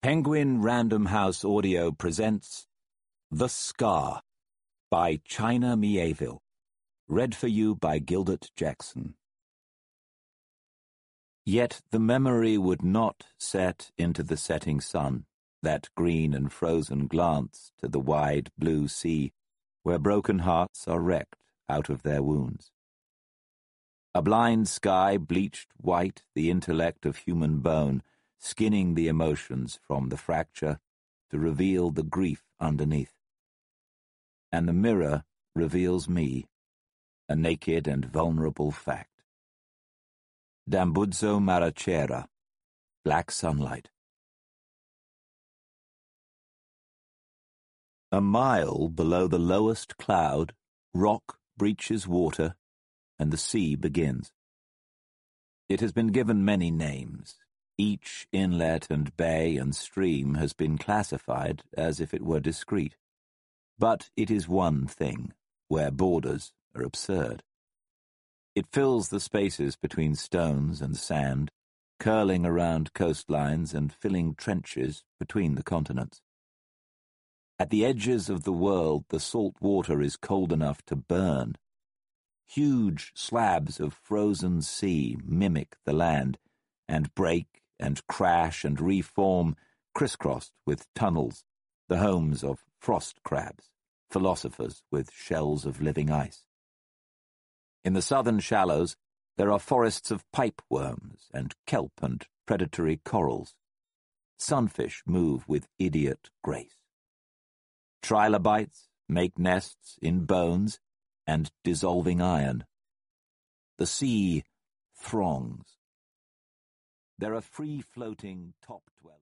Penguin Random House Audio presents The Scar by China Mieville. Read for you by Gilbert Jackson. Yet the memory would not set into the setting sun, that green and frozen glance to the wide blue sea, where broken hearts are wrecked out of their wounds. A blind sky bleached white the intellect of human bone, skinning the emotions from the fracture to reveal the grief underneath. And the mirror reveals me, a naked and vulnerable fact. D'Ambuzzo Marachera, Black Sunlight. A mile below the lowest cloud, rock breaches water, and the sea begins. It has been given many names. Each inlet and bay and stream has been classified as if it were discrete. But it is one thing, where borders are absurd. It fills the spaces between stones and sand, curling around coastlines and filling trenches between the continents. At the edges of the world, the salt water is cold enough to burn. Huge slabs of frozen sea mimic the land, and break and crash and reform, crisscrossed with tunnels, the homes of frost crabs, philosophers with shells of living ice. In the southern shallows, there are forests of pipe worms and kelp and predatory corals. Sunfish move with idiot grace. Trilobites make nests in bones and dissolving iron. The sea throngs. There are free-floating top dwellers.